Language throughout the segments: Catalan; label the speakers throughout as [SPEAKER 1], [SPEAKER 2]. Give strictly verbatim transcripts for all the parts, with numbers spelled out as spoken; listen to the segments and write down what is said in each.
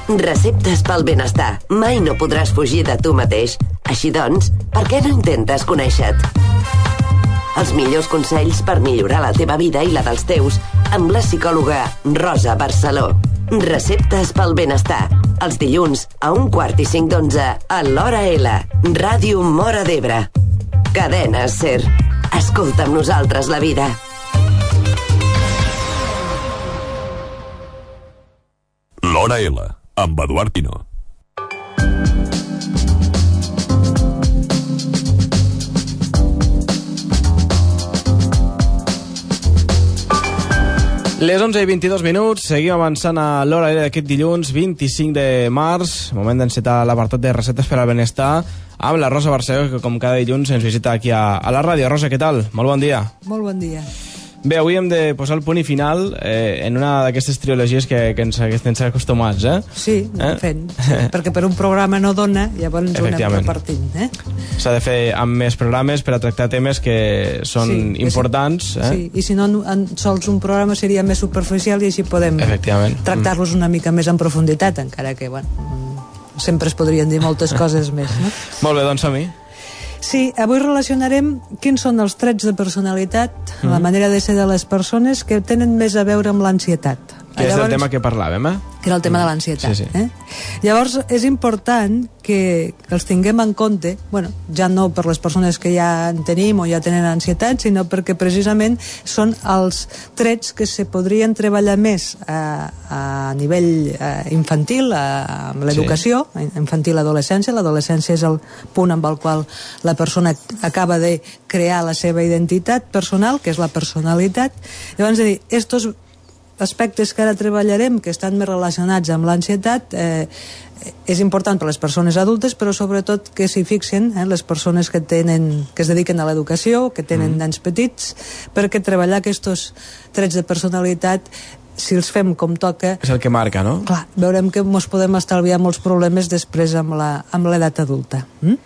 [SPEAKER 1] Receptes pel benestar. Mai no podràs fugir de tu mateix. Així doncs, per què no intentes conèixer-te? Els millors consells per millorar la teva vida i la dels teus amb la psicòloga Rosa Barceló. Receptes pel benestar. Els dilluns a un quart i cinc d'onze a l'Hora L. Ràdio Móra d'Ebre. Cadena SER. Escolta amb nosaltres la vida.
[SPEAKER 2] L'Hora L, amb Eduard Pino.
[SPEAKER 3] Les onze i vint-i-dos minuts, seguim avançant a l'Hora L d'aquest dilluns vint-i-cinc de març, moment d'encetar l'apartat de receptes per al benestar, amb la Rosa Barceló, que com cada dilluns ens visita aquí a, a la ràdio. Rosa, què tal? Molt bon dia.
[SPEAKER 4] Molt bon dia.
[SPEAKER 3] Bé, avui hem de posar el punt i final eh, en una d'aquestes trilogies que, que ens, que ens acostumats, eh?
[SPEAKER 4] Sí, eh? fent, sí, perquè per un programa no dona, llavors ho anem repartint, eh?
[SPEAKER 3] S'ha de fer amb més programes per a tractar temes que són sí, importants,
[SPEAKER 4] si,
[SPEAKER 3] eh?
[SPEAKER 4] Sí, i si no, en sols un programa seria més superficial i així podem tractar-los una mica més en profunditat, encara que, bueno, sempre es podrien dir moltes coses més, no?
[SPEAKER 3] Molt bé, doncs som-hi.
[SPEAKER 4] Sí, avui relacionarem quins són els trets de personalitat, mm. la manera de ser de les persones que tenen més a veure amb l'ansietat.
[SPEAKER 3] Que és Llavors, el tema que parlàvem, eh?
[SPEAKER 4] Que era el tema mm. de l'ansietat.
[SPEAKER 3] Sí, sí.
[SPEAKER 4] Eh? Llavors, és important que, que els tinguem en compte, bueno, ja no per les persones que ja en tenim o ja tenen ansietat, sinó perquè precisament són els trets que se podrien treballar més a, a nivell a, infantil, a, amb l'educació, sí. infantil-adolescència. L'adolescència és el punt amb el qual la persona acaba de crear la seva identitat personal, que és la personalitat. Llavors, és dir, estos aspectes que ara treballarem, que estan més relacionats amb l'ansietat, eh, és important per a les persones adultes, però sobretot que s'hi fixen eh, les persones que tenen que es dediquen a l'educació, que tenen mm. nens petits, perquè treballar aquests trets de personalitat, si els fem com toca...
[SPEAKER 3] És el que marca, no?
[SPEAKER 4] Clar, veurem que ens podem estalviar molts problemes després amb l'edat adulta. Mm?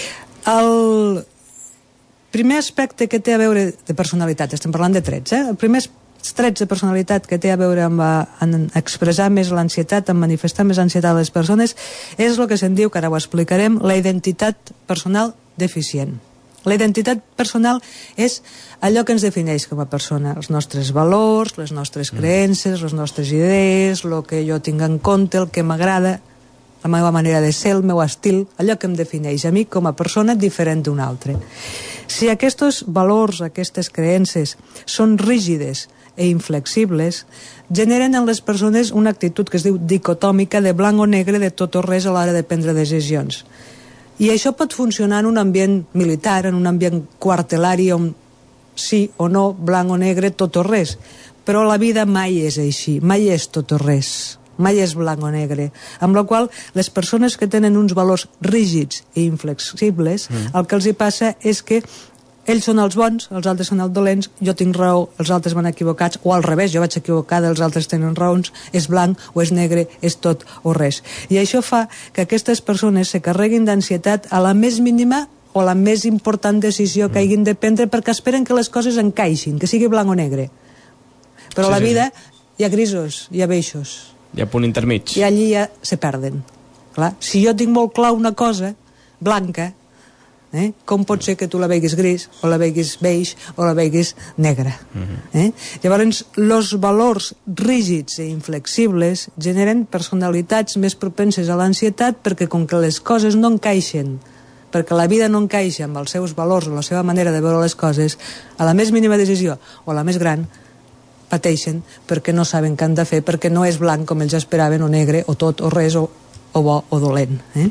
[SPEAKER 4] El primer aspecte que té a veure de personalitat, estem parlant de trets, eh? El primer trets de personalitat que té a veure amb en expressar més l'ansietat, en manifestar més ansietat a les persones, és el que se'n diu, que ara ho explicarem, la identitat personal deficient. La identitat personal és allò que ens defineix com a persona, els nostres valors, les nostres creences, les nostres idees, el que jo tinc en compte, el que m'agrada, la meva manera de ser, el meu estil, allò que em defineix a mi com a persona diferent d'un altre. Si aquests valors, aquestes creences són rígides i inflexibles, generen en les persones una actitud que es diu dicotòmica, de blanc o negre, de tot o res a l'hora de prendre decisions. I això pot funcionar en un ambient militar, en un ambient quartelari, on sí o no, blanc o negre, tot o res. Però la vida mai és així, mai és tot o res, mai és blanc o negre. Amb la qual les persones que tenen uns valors rígids i inflexibles, mm. el que els hi passa és que ells són els bons, els altres són els dolents, jo tinc raó, els altres van equivocats, o al revés, jo vaig equivocada, els altres tenen raons, és blanc o és negre, és tot o res. I això fa que aquestes persones se carreguin d'ansietat a la més mínima o la més important decisió que hagin de prendre, perquè esperen que les coses encaixin, que sigui blanc o negre. Però
[SPEAKER 3] sí,
[SPEAKER 4] a la vida
[SPEAKER 3] sí.
[SPEAKER 4] hi ha grisos, hi ha beixos.
[SPEAKER 3] Hi ha punt intermig.
[SPEAKER 4] I allí ja se perden. Clar, si jo tinc molt clar una cosa, blanca, Eh? com pot ser que tu la veguis gris o la veguis beix o la veguis negra. Uh-huh. eh? Llavors, els valors rígids i inflexibles generen personalitats més propenses a l'ansietat, perquè com que les coses no encaixen, perquè la vida no encaixa amb els seus valors o la seva manera de veure les coses, a la més mínima decisió o a la més gran pateixen perquè no saben què han de fer, perquè no és blanc com ells esperaven, o negre, o tot o res, o, o bo o dolent. Eh?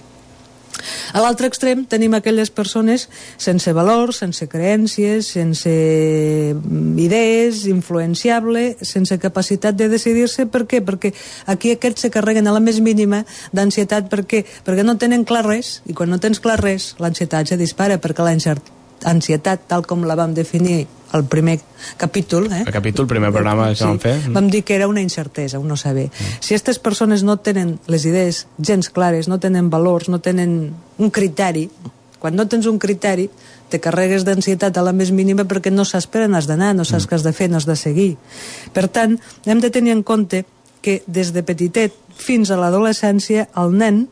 [SPEAKER 4] A l'altre extrem tenim aquelles persones sense valors, sense creences, sense idees, influenciable, sense capacitat de decidir-se. Per què? Perquè aquí aquests se carreguen a la més mínima d'ansietat. Per què? Perquè no tenen clar res, i quan no tens clar res, l'ansietat se dispara, perquè l'ansietat, tal com la vam definir al primer capítol, eh?
[SPEAKER 3] El capítol, el primer programa que sí, vam fer.
[SPEAKER 4] Vam dir que era una incertesa, un no saber. Mm. Si aquestes persones no tenen les idees gens clares, no tenen valors, no tenen un criteri, quan no tens un criteri, te carregues d'ansietat a la més mínima perquè no saps per on has d'anar, no saps mm. què has de fer, no has de seguir. Per tant, hem de tenir en compte que des de petitet fins a l'adolescència el nen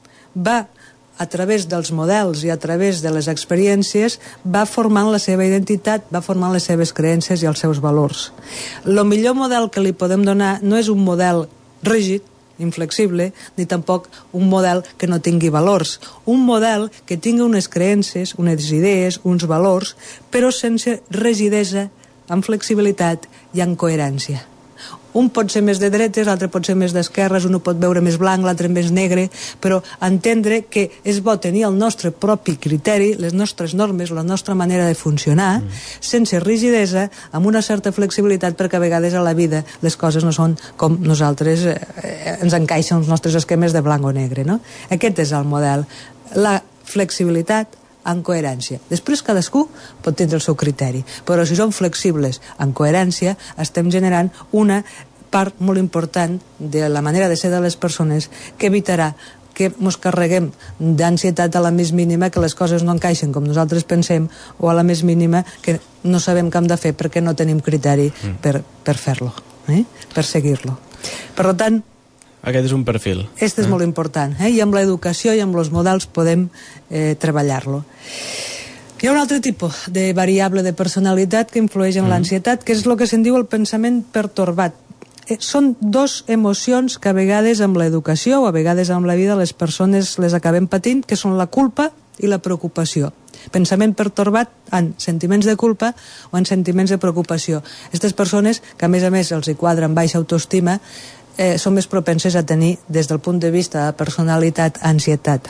[SPEAKER 4] va, a través dels models i a través de les experiències, va formant la seva identitat, va formant les seves creences i els seus valors. El millor model que li podem donar no és un model rígid, inflexible, ni tampoc un model que no tingui valors. Un model que tingui unes creences, unes idees, uns valors, però sense rigidesa, amb flexibilitat i amb coherència. Un pot ser més de dretes, l'altre pot ser més d'esquerres, un ho pot veure més blanc, l'altre més negre, però entendre que és bo tenir el nostre propi criteri, les nostres normes, la nostra manera de funcionar, mm. sense rigidesa, amb una certa flexibilitat, perquè a vegades a la vida les coses no són com nosaltres eh, ens encaixen els nostres esquemes de blanc o negre, no? Aquest és el model. La flexibilitat en coherència. Després cadascú pot tindre el seu criteri, però si som flexibles en coherència estem generant una part molt important de la manera de ser de les persones que evitarà que ens carreguem d'ansietat a la més mínima, que les coses no encaixen com nosaltres pensem, o a la més mínima que no sabem què hem de fer perquè no tenim criteri per, per fer-lo, eh? per seguir-lo. Per tant,
[SPEAKER 3] aquest és un perfil.
[SPEAKER 4] Este és eh? molt important, eh? I amb l'educació i amb els models podem eh, treballar-lo. Hi ha un altre tipus de variable de personalitat que influeix en mm. l'ansietat, que és el que se'n diu el pensament pertorbat. Eh, són dos emocions que a vegades amb l'educació o a vegades amb la vida les persones les acabem patint, que són la culpa i la preocupació. Pensament pertorbat en sentiments de culpa o en sentiments de preocupació. Aquestes persones, que a més a més els hi quadra amb baixa autoestima, Eh, són més propenses a tenir, des del punt de vista de personalitat, ansietat.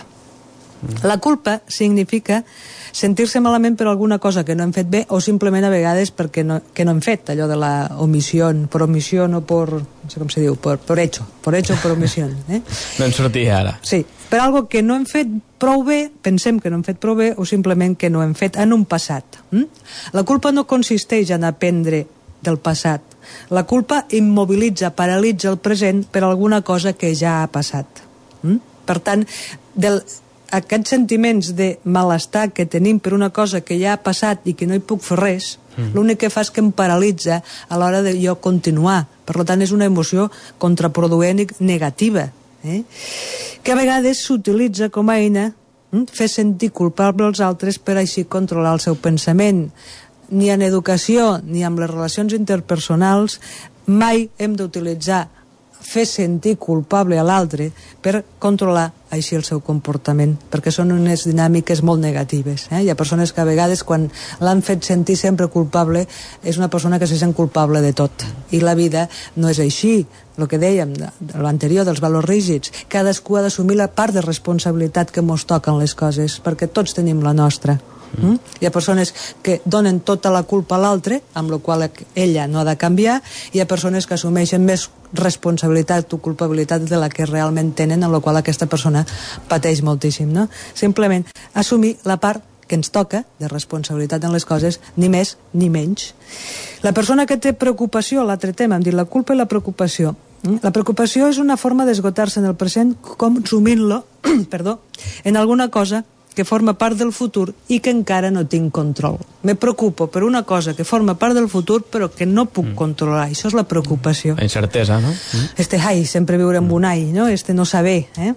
[SPEAKER 4] Mm. La culpa significa sentir-se malament per alguna cosa que no hem fet bé o simplement a vegades perquè no, que no hem fet, allò de la omissió, per omissió o per, no sé com se diu, per, per hecho, per hecho o per omissió. Eh?
[SPEAKER 3] No en sortia ara.
[SPEAKER 4] Sí, per algo que no hem fet prou bé, pensem que no hem fet prou bé o simplement que no hem fet en un passat. Mm? La culpa no consisteix en aprendre del passat. La culpa immobilitza, paralitza el present per alguna cosa que ja ha passat. Mm? Per tant, del, aquests sentiments de malestar que tenim per una cosa que ja ha passat i que no hi puc fer res, mm. l'únic que fa és que em paralitza a l'hora de jo continuar. Per tant, és una emoció contraproduent i negativa, eh? que a vegades s'utilitza com a eina mm? fer sentir culpable als altres per així controlar el seu pensament. Ni en educació ni en les relacions interpersonals mai hem d'utilitzar fer sentir culpable a l'altre per controlar així el seu comportament, perquè són unes dinàmiques molt negatives. Eh? Hi ha persones que a vegades quan l'han fet sentir sempre culpable és una persona que se sent culpable de tot, i la vida no és així. El que dèiem, l'anterior dels valors rígids, cadascú ha d'assumir la part de responsabilitat que mos toquen les coses, perquè tots tenim la nostra. Mm? Hi ha persones que donen tota la culpa a l'altre, amb la qual ella no ha de canviar, i hi ha persones que assumeixen més responsabilitat o culpabilitat de la que realment tenen, amb la qual aquesta persona pateix moltíssim, no? Simplement assumir la part que ens toca de responsabilitat en les coses, ni més ni menys. La persona que té preocupació, l'altre tema, hem dit la culpa i la preocupació. La preocupació és una forma d'esgotar-se en el present consumint-lo perdó, en alguna cosa que forma part del futur i que encara no tinc control. Me preocupo per una cosa que forma part del futur però que no puc mm. controlar. Això és la preocupació.
[SPEAKER 3] La incertesa, no? Mm.
[SPEAKER 4] Este ai, sempre viure amb un ai, no? Este no saber, eh?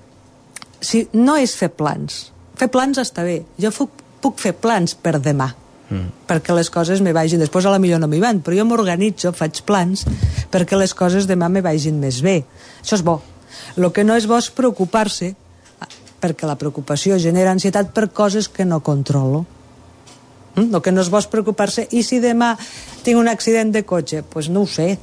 [SPEAKER 4] Si no és fer plans. Fer plans està bé. Jo puc, puc fer plans per demà. Mm. Perquè les coses me vagin, després a la millor no m'hi van, però jo m'organitzo, faig plans perquè les coses demà me vagin més bé. Això és bo. El que no és bo és preocupar-se, perquè la preocupació genera ansietat per coses que no controlo. Mm? El que no és bo és preocupar-se, i si demà tinc un accident de cotxe? Doncs pues no ho sé.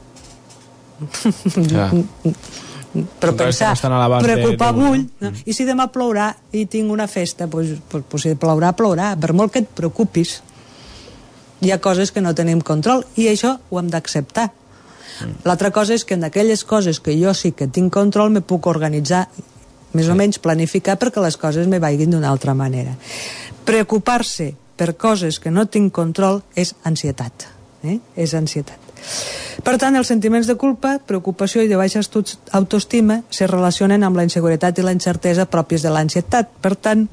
[SPEAKER 4] Ja. Però pensar, preocupar vull, no? Mm. I si demà plourà i tinc una festa? Doncs pues, pues, pues si plourà, plourà, per molt que et preocupis. Hi ha coses que no tenim control, i això ho hem d'acceptar. Mm. L'altra cosa és que en aquelles coses que jo sí que tinc control me puc organitzar, més o menys planificar perquè les coses me vagin d'una altra manera. Preocupar-se per coses que no tinc control és ansietat. Eh? És ansietat. Per tant, els sentiments de culpa, preocupació i de baixa autoestima se relacionen amb la inseguretat i la incertesa pròpies de l'ansietat. Per tant,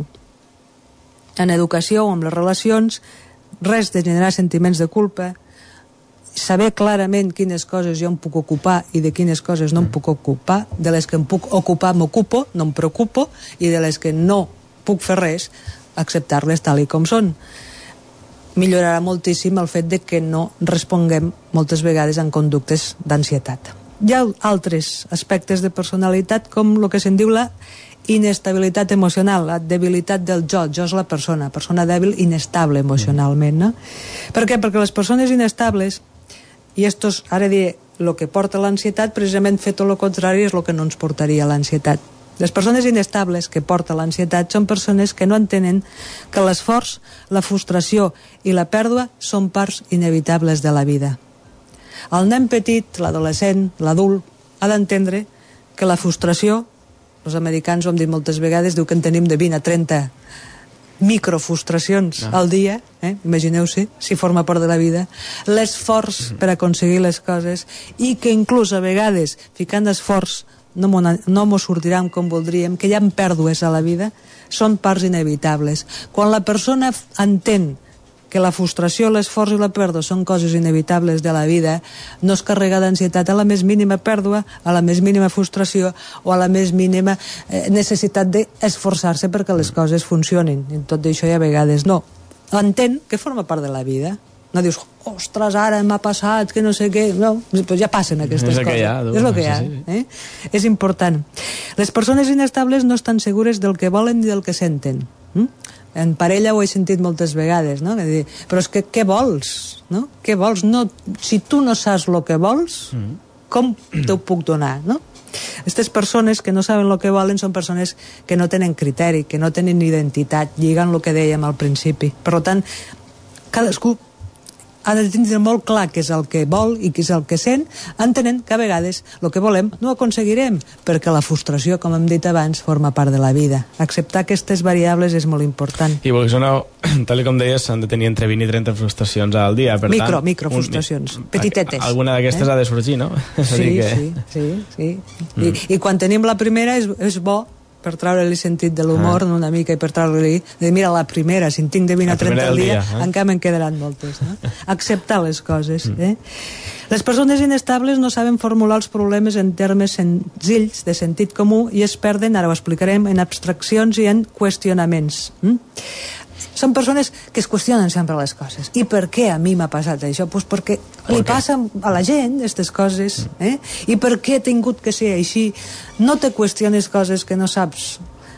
[SPEAKER 4] en educació o amb les relacions, res de generar sentiments de culpa, saber clarament quines coses jo em puc ocupar i de quines coses no em puc ocupar, de les que em puc ocupar m'ocupo, no em preocupo, i de les que no puc fer res, acceptar-les tal i com són. Millorarà moltíssim el fet de que no responguem moltes vegades en conductes d'ansietat. Hi ha altres aspectes de personalitat, com el que se'n diu la inestabilitat emocional, la debilitat del jo. Jo és la persona, persona dèbil, inestable emocionalment, no? Per què? Perquè les persones inestables, i esto és, ara diré, el que porta l'ansietat, precisament fer tot el contrari és el que no ens portaria a l'ansietat. Les persones inestables que porta l'ansietat són persones que no entenen que l'esforç, la frustració i la pèrdua són parts inevitables de la vida. El nen petit, l'adolescent, l'adult, ha d'entendre que la frustració, els americans ho hem dit moltes vegades, diu que en tenim de vint a trenta microfrustracions ah. al dia, eh? Imagineu-se, si forma part de la vida, l'esforç per aconseguir les coses, i que inclús a vegades, ficant esforç, no m'ho sortirem com voldríem, que hi ha pèrdues a la vida, són parts inevitables. Quan la persona entén que la frustració, l'esforç i la pèrdua són coses inevitables de la vida, no es carrega d'ansietat a la més mínima pèrdua, a la més mínima frustració o a la més mínima eh, necessitat d'esforçar-se perquè les coses funcionin. I tot això i a vegades no. Entén que forma part de la vida. No dius, ostres, ara m'ha passat, que no sé què... No, doncs ja passen aquestes coses. És el que hi ha. Eh? És important. Les persones inestables no estan segures del que volen ni del que senten. Mm? En parella ho he sentit moltes vegades, no? Dir, però és que què vols? No? Què vols? No, si tu no saps el que vols, com t'ho puc donar? No? Aquestes persones que no saben el que volen són persones que no tenen criteri, que no tenen identitat, lligant el que dèiem al principi. Per tant, cadascú ha de tenir molt clar què és el que vol i què és el que sent, entenent que a vegades el que volem no ho aconseguirem, perquè la frustració, com hem dit abans, forma part de la vida. Acceptar aquestes variables és molt important.
[SPEAKER 3] I vulguis o no, tal com deies, s'han de tenir entre vint i trenta frustracions al dia. Per
[SPEAKER 4] micro,
[SPEAKER 3] tant,
[SPEAKER 4] micro frustracions, un, petitetes.
[SPEAKER 3] Alguna d'aquestes eh? ha de sorgir, no?
[SPEAKER 4] Sí, que... sí, sí, sí. Mm. I, I quan tenim la primera és, és bo per treure-li sentit de l'humor ah. una mica i per treure-li, de mira la primera, si en tinc de vint a trenta al dia, dia eh? encara me'n quedaran moltes. No? Acceptar les coses. Mm. Eh? Les persones inestables no saben formular els problemes en termes senzills, de sentit comú, i es perden, ara ho explicarem, en abstraccions i en qüestionaments. Mm? Són persones que es qüestionen sempre les coses. I per què a mi m'ha passat això? Pues perquè li passa a la gent aquestes coses. Eh? I per què he tingut que ser així? No te qüestiones coses que no saps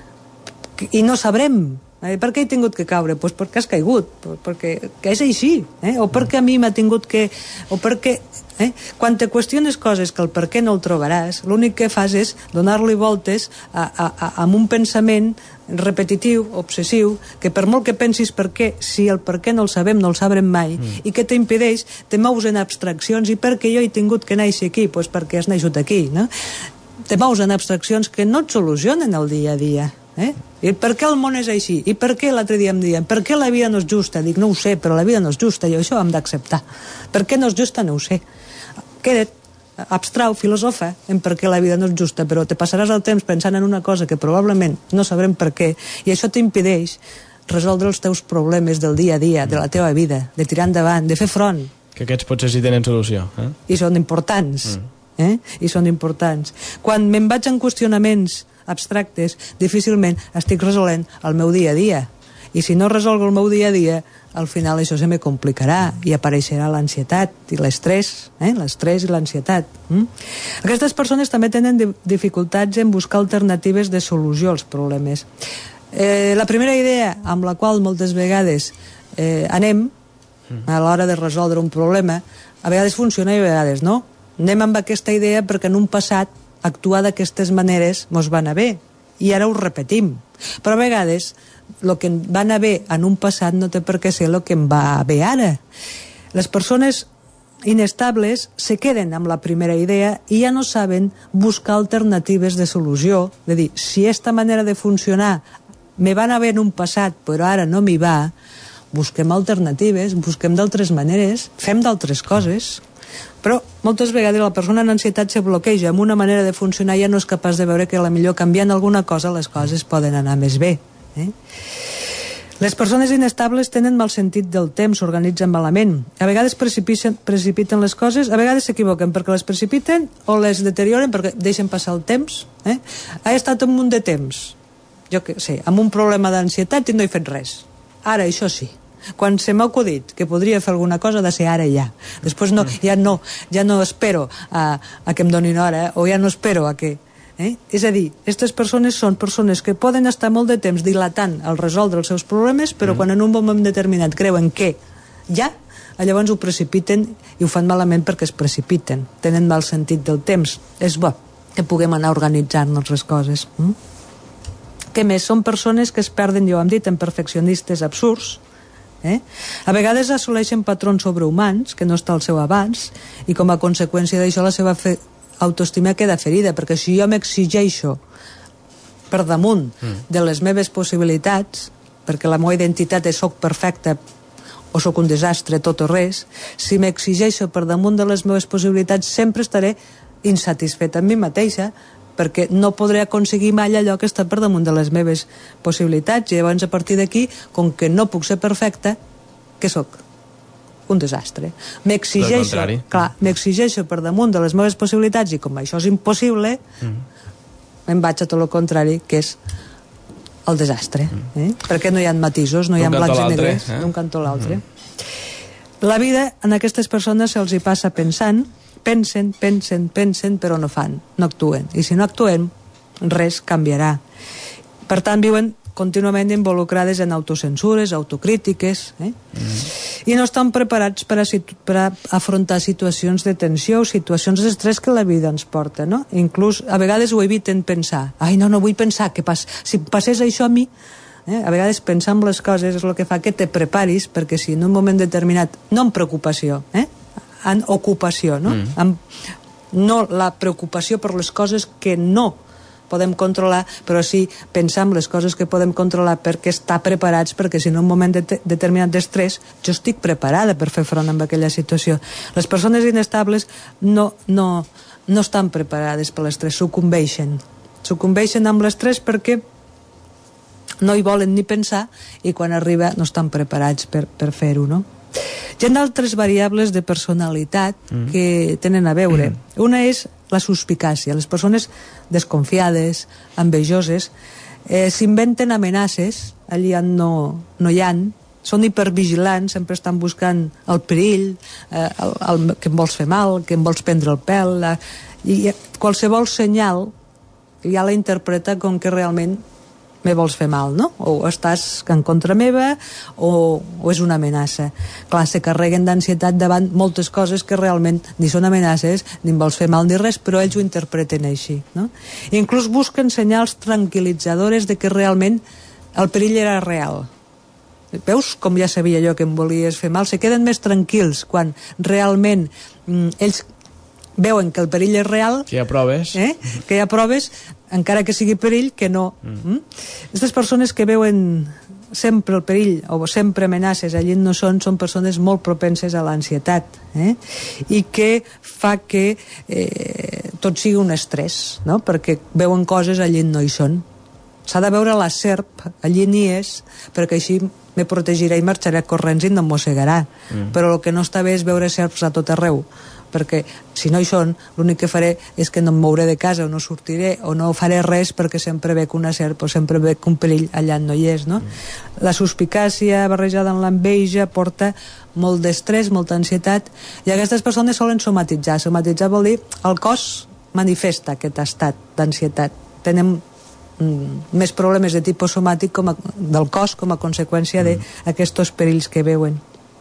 [SPEAKER 4] i no sabrem. Eh? Per què he tingut que caure? Pues perquè has caigut, perquè que és així. Eh? O perquè a mi m'ha tingut que... O perquè... Eh? Quan te qüestiones coses que el per què no el trobaràs, l'únic que fas és donar-li voltes a, a, a, a un pensament repetitiu, obsessiu, que per molt que pensis per què, si el per què no el sabem, no el sabrem mai, mm. i que t'impedeix, te mous en abstraccions. I per què jo he tingut que néixer aquí? Pues perquè has naixut aquí, no? Te mous en abstraccions que no et solucionen el dia a dia. Eh? I per què el món és així? I per què l'altre dia em diuen per què la vida no és justa? Dic, no ho sé, però la vida no és justa, i això ho hem d'acceptar. Per què no és justa? No ho sé. Queda't, abstrau, filosofa en per què la vida no és justa, però te passaràs el temps pensant en una cosa que probablement no sabrem per què, i això t'impedeix resoldre els teus problemes del dia a dia, de la teva vida, de tirar endavant, de fer front.
[SPEAKER 3] Que aquests potser sí tenen solució. Eh?
[SPEAKER 4] I són importants. Mm. Eh? I són importants. Quan me'n vaig en qüestionaments abstractes, difícilment estic resolent el meu dia a dia. I si no resolgo el meu dia a dia, al final això se me complicarà i apareixerà l'ansietat i l'estrès, eh? l'estrès i l'ansietat. Mm? Aquestes persones també tenen dificultats en buscar alternatives de solució als problemes. Eh, la primera idea amb la qual moltes vegades eh, anem a l'hora de resoldre un problema, a vegades funciona i a vegades no. Anem amb aquesta idea perquè en un passat actuar d'aquestes maneres mos va anar bé i ara ho repetim. Però a vegades el que va anar bé en un passat no té per què ser el que em va bé ara. Les persones inestables se queden amb la primera idea i ja no saben buscar alternatives de solució, de dir, si aquesta manera de funcionar me va anar bé en un passat però ara no m'hi va, busquem alternatives, busquem d'altres maneres, fem d'altres coses. Però moltes vegades la persona en ansietat se bloqueja amb una manera de funcionar i ja no és capaç de veure que a la millor canviant alguna cosa les coses poden anar més bé. Eh? Les persones inestables tenen mal sentit del temps, s'organitzen malament. A vegades precipiten, precipiten les coses, a vegades s'equivoquen perquè les precipiten o les deterioren perquè deixen passar el temps. Eh? Ha estat un munt de temps, jo que sé, amb un problema d'ansietat i no he fet res. Ara, això sí. Quan se m'ha acudit que podria fer alguna cosa, ha de ser ara i ja. Després no, ja no, ja no espero a, a que em donin hora, o ja no espero a que... Eh? És a dir, aquestes persones són persones que poden estar molt de temps dilatant al resoldre els seus problemes, però mm. quan en un moment determinat creuen que ja, llavors ho precipiten i ho fan malament perquè es precipiten. Tenen mal sentit del temps. És bo que puguem anar organitzant-nos les coses. Mm? Què més? Són persones que es perden, ja ho hem dit, en perfeccionistes absurds. Eh? A vegades assoleixen patrons sobrehumans que no està al seu abans i com a conseqüència d'això la seva fe autoestima queda ferida, perquè si jo m'exigeixo per damunt mm. de les meves possibilitats, perquè la meva identitat és soc perfecta o soc un desastre, tot o res, si m'exigeixo per damunt de les meves possibilitats sempre estaré insatisfeta amb mi mateixa, perquè no podré aconseguir mai allò que està per damunt de les meves possibilitats, i llavors a partir d'aquí, com que no puc ser perfecta, què soc? Un desastre. M'exigeixo, clar, m'exigeixo per damunt de les meves possibilitats i com això és impossible, mm. em vaig a tot el contrari, que és el desastre. Eh? Perquè no hi ha matisos, no hi ha blancs i negres, eh? d'un cantó a l'altre. Mm. La vida en aquestes persones se'ls hi passa pensant, pensen, pensen, pensen, però no fan, no actuen. I si no actuem, res canviarà. Per tant, viuen contínuament involucrades en autocensures, autocrítiques, eh? Mm. i no estan preparats per a, per a afrontar situacions de tensió o situacions d'estrès que la vida ens porta, no? Inclús a vegades ho eviten pensar. Ai, no, no vull pensar, que pas... si passés això a mi... Eh? A vegades pensar en les coses és el que fa que te preparis, perquè si en un moment determinat, no en preocupació, eh? en ocupació, no? Mm. En, no la preocupació per les coses que no podem controlar, però sí pensar en les coses que podem controlar perquè estar preparats, perquè si en un moment de determinat d'estrès jo estic preparada per fer front a aquella situació. Les persones inestables no, no, no estan preparades per l'estrès, sucumbeixen. Sucumbeixen amb l'estrès perquè no hi volen ni pensar i quan arriba no estan preparats per, per fer-ho, no? Hi ha d'altres variables de personalitat mm. que tenen a veure. Mm. Una és la suspicàcia. Les persones desconfiades, envejoses, eh, s'inventen amenaces, allà no, no hi ha, són hipervigilants, sempre estan buscant el perill, eh, el, el, que em vols fer mal, que em vols prendre el pèl, la, i qualsevol senyal ja la interpreta com que realment me vols fer mal, no? O estàs en contra meva o, o és una amenaça. Clar, se carreguen d'ansietat davant moltes coses que realment ni són amenaces, ni em vols fer mal ni res, però ells ho interpreten així, no? I inclús busquen senyals tranquil·litzadores de que realment el perill era real. Veus com ja sabia jo que em volies fer mal? Se queden més tranquils quan realment mm, ells veuen que el perill és real,
[SPEAKER 3] que hi ha proves,
[SPEAKER 4] eh? que hi ha proves, encara que sigui perill, que no. Mm. Aquestes persones que veuen sempre el perill o sempre amenaces allí no són, són persones molt propenses a l'ansietat, eh? i que fa que eh, tot sigui un estrès, no? Perquè veuen coses allí no hi són. S'ha de veure la serp, allí n'hi és, perquè així me protegirà i marxarà corrents i no em mossegarà. Mm. Però el que no està bé és veure serps a tot arreu, perquè si no hi són, l'únic que faré és que no em mouré de casa o no sortiré o no faré res perquè sempre veig una serp o sempre veig un perill allà no hi és, no? Mm. La suspicàcia barrejada amb l'enveja porta molt d'estrès, molta ansietat, i aquestes persones solen somatitzar. Somatitzar vol dir el cos manifesta aquest estat d'ansietat. Tenen mm, més problemes de tipus somàtic com a, del cos com a conseqüència mm. d'aquests perills que veuen.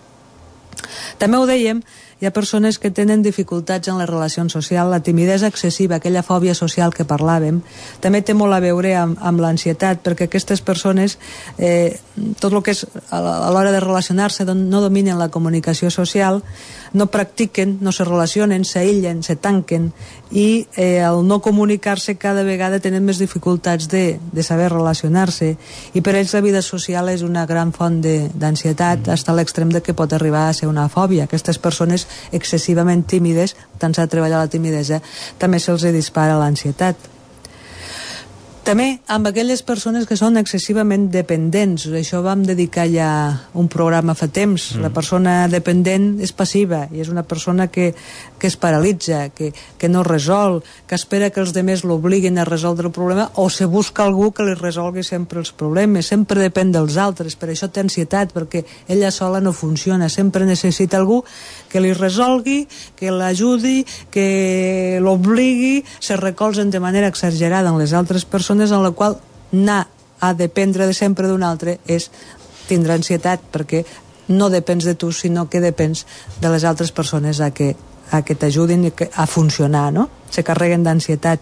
[SPEAKER 4] També ho dèiem, hi ha persones que tenen dificultats en les relacions socials, la timidesa excessiva, aquella fòbia social que parlàvem, també té molt a veure amb, amb l'ansietat, perquè aquestes persones, eh, tot el que és a l'hora de relacionar-se, no dominen la comunicació social, no practiquen, no se relacionen, s'aïllen, se tanquen, i eh, al no comunicar-se cada vegada tenen més dificultats de, de saber relacionar-se, i per ells la vida social és una gran font d'ansietat, fins a l'extrem de que pot arribar a ser una fòbia. Aquestes persones excessivament tímides, tant s'ha de treballar la timidesa, també se'ls dispara l'ansietat. També amb aquelles persones que són excessivament dependents. Això vam dedicar ja un programa fa temps. Mm. La persona dependent és passiva i és una persona que, que es paralitza, que, que no resol, que espera que els altres l'obliguin a resoldre el problema o se busca algú que li resolgui sempre els problemes. Sempre depèn dels altres, per això té ansietat, perquè ella sola no funciona. Sempre necessita algú que li resolgui, que l'ajudi, que l'obligui, se recolzen de manera exagerada en les altres persones, en la qual anar a dependre de sempre d'un altre és tindre ansietat, perquè no depens de tu, sinó que depens de les altres persones a que, a que t'ajudin a funcionar, no? Se carreguen d'ansietat.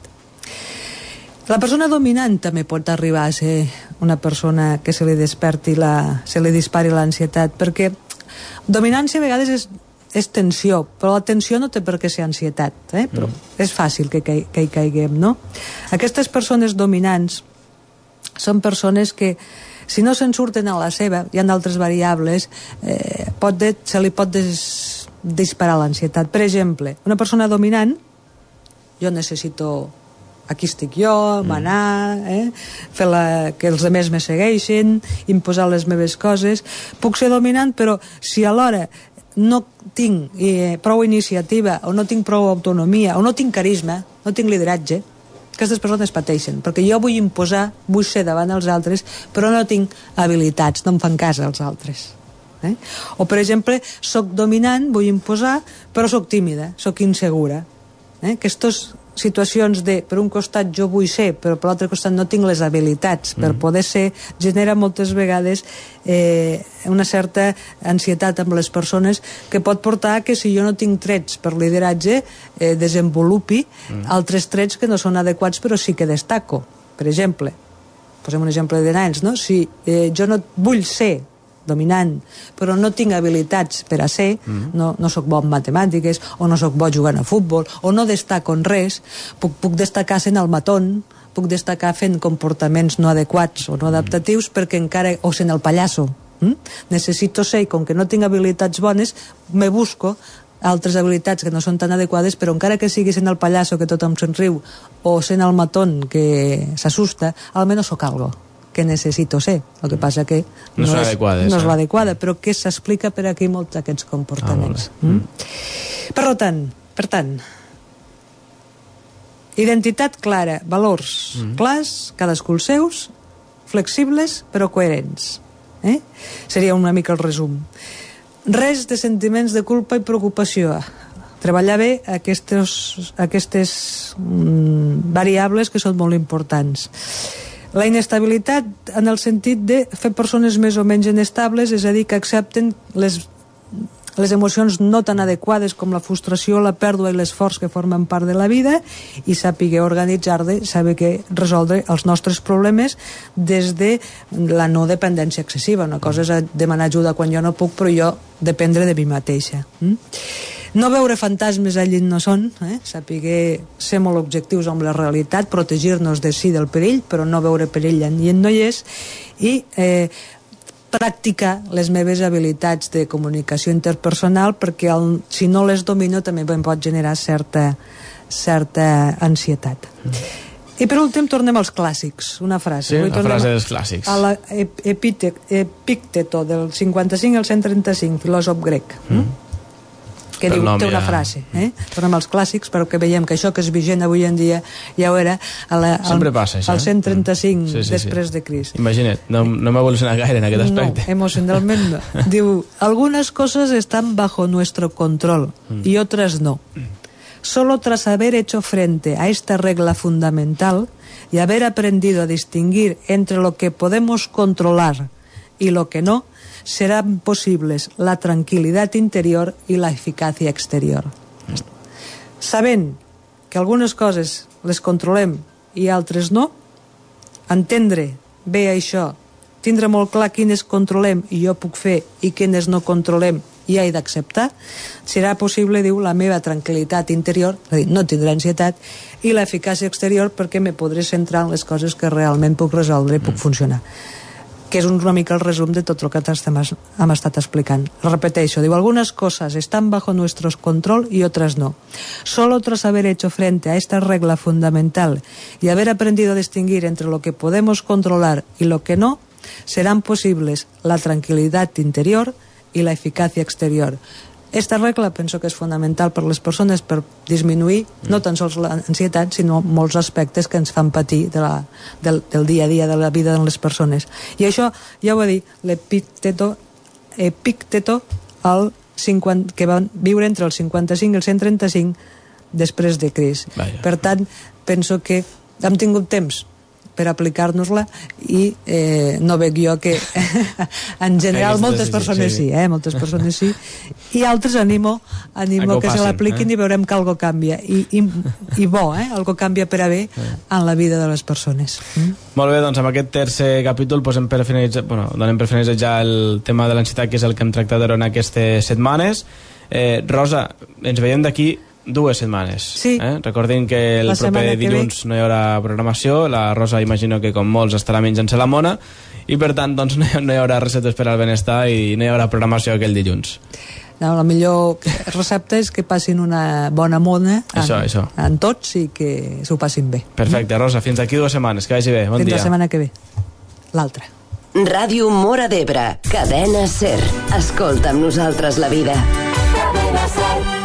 [SPEAKER 4] La persona dominant també pot arribar a ser una persona que se li desperti la, se li dispari l'ansietat, perquè dominància a vegades és és tensió, però la tensió no té per què ser ansietat, eh? Però mm. és fàcil que, que, que hi caiguem, no? Aquestes persones dominants són persones que, si no se'n surten a la seva, hi ha d'altres variables, eh, pot de, se li pot des, disparar l'ansietat. Per exemple, una persona dominant, jo necessito, aquí estic jo, manar, eh? Fer la, que els altres me segueixin, imposar les meves coses. Puc ser dominant, però si alhora no tinc eh, prou iniciativa o no tinc prou autonomia o no tinc carisma, no tinc lideratge, aquestes persones pateixen, perquè jo vull imposar, vull ser davant els altres, però no tinc habilitats, no em fan cas als altres. Eh? O, per exemple, soc dominant, vull imposar, però soc tímida, soc insegura. Eh? Aquestes situacions de, per un costat jo vull ser, però per l'altre costat no tinc les habilitats per poder ser, genera moltes vegades eh, una certa ansietat amb les persones que pot portar que si jo no tinc trets per lideratge eh, desenvolupi mm. altres trets que no són adequats però sí que destaco. Per exemple, posem un exemple de nens, no? Si eh, jo no vull ser dominant, però no tinc habilitats per a ser, mm. no, no sóc bo en matemàtiques, o no sóc bo jugant a futbol, o no destaco en res, puc, puc destacar sent el matón, puc destacar fent comportaments no adequats o no adaptatius, mm. perquè encara, o sent el pallasso. Mm? Necessito ser, i com que no tinc habilitats bones, me busco altres habilitats que no són tan adequades, però encara que sigui sent el pallasso que tothom se'n riu, o sent el matón que s'assusta, almenys sóc algo que necessito ser, el que passa que
[SPEAKER 3] no, no és, adequades,
[SPEAKER 4] no és
[SPEAKER 3] eh?
[SPEAKER 4] l'adequada, però que s'explica per aquí molts d'aquests comportaments. Ah, mm? Mm. Per tant, per tant, identitat clara, valors mm. clars, cadascú els seus, flexibles però coherents. Eh? Seria una mica el resum. Res de sentiments de culpa i preocupació. Treballar bé aquestes, aquestes mm, variables que són molt importants. La inestabilitat en el sentit de fer persones més o menys inestables, és a dir, que accepten les, les emocions no tan adequades com la frustració, la pèrdua i l'esforç que formen part de la vida, i sàpiga organitzar-de, saber que resoldre els nostres problemes des de la no dependència excessiva. Una cosa és demanar ajuda quan jo no puc, però jo dependre de mi mateixa. Mm? No veure fantasmes allí no són, eh? Saber ser molt objectius amb la realitat, protegir-nos de sí del perill, però no veure perill allí no hi és, i eh, practicar les meves habilitats de comunicació interpersonal, perquè el, si no les domino també em pot generar certa, certa ansietat. Mm. I per últim tornem als clàssics, una frase.
[SPEAKER 3] Sí, la frase dels clàssics.
[SPEAKER 4] A l'Epícteto del cinquanta-cinc al cent trenta-cinc, filòsof grec. Mm. que diu, té una frase, eh? Tornem als clàssics, però que veiem que això que és vigent avui en dia ja ho era a la, al,
[SPEAKER 3] sempre passa, això,
[SPEAKER 4] al cent trenta-cinc
[SPEAKER 3] sí, sí,
[SPEAKER 4] després
[SPEAKER 3] sí.
[SPEAKER 4] de Crist.
[SPEAKER 3] Imagina't, no, no m'ha evolucionat gaire en aquest aspecte.
[SPEAKER 4] No, emocionalment no. Diu, algunas cosas están bajo nuestro control mm. y otras no. Solo tras haber hecho frente a esta regla fundamental y haber aprendido a distinguir entre lo que podemos controlar y lo que no, serán posibles la tranquilidad interior y la eficacia exterior. Mm. Sabent que algunes coses les controlem i altres no, entendre bé això, tindre molt clar quines controlem i jo puc fer i quines no controlem i he d'acceptar, serà possible, diu, la meva tranquil·litat interior, és a dir, no tindré ansietat, i l'eficàcia exterior perquè me podré centrar en les coses que realment puc resoldre i puc funcionar. que és una mica el resum de tot el que estem, hem estat explicant. Repeteixo, diu, algunas cosas están bajo nuestro control y otras no. Solo tras haber hecho frente a esta regla fundamental y haber aprendido a distinguir entre lo que podemos controlar y lo que no, serán posibles la tranquilidad interior y la eficacia exterior. Esta regla penso que és fonamental per les persones per disminuir no tan sols l'ansietat, sinó molts aspectes que ens fan patir de la, del, del dia a dia de la vida de les persones. I això ja ho va dir l'Epicteto, Epicteto el cinquanta, que va viure entre el cinquanta-cinc i el cent trenta-cinc després de Crist. Vaja. Per tant, penso que hem tingut temps per aplicar-nos-la i eh, no veig jo que en general moltes persones sí, eh? moltes persones sí, i altres animo, animo que se l'apliquin eh? I veurem que algo canvia i, i, i bo, eh? algo canvia per a bé en la vida de les persones. Mm?
[SPEAKER 3] Molt bé, doncs amb aquest tercer capítol posem per finalitzar, bueno, donem per finalitzar ja el tema de l'ansietat, que és el que hem tractat durant aquestes setmanes. eh, Rosa, ens veiem d'aquí dues setmanes.
[SPEAKER 4] Sí.
[SPEAKER 3] Eh? Recordem que el proper dilluns no hi haurà programació. La Rosa imagino que com molts estarà menjant-se la mona i per tant doncs, no, hi, no hi haurà receptes per al benestar i no hi haurà programació aquell dilluns.
[SPEAKER 4] No, la millor recepta és que passin una bona mona en,
[SPEAKER 3] això, això.
[SPEAKER 4] en tots i que s'ho passin bé.
[SPEAKER 3] Perfecte, Rosa, fins aquí dues setmanes, que vagi bé, bon
[SPEAKER 4] fins
[SPEAKER 3] dia.
[SPEAKER 4] Fins la setmana que ve, l'altra.
[SPEAKER 1] Ràdio Móra d'Ebre, Cadena SER. Escolta amb nosaltres la vida. Cadena SER.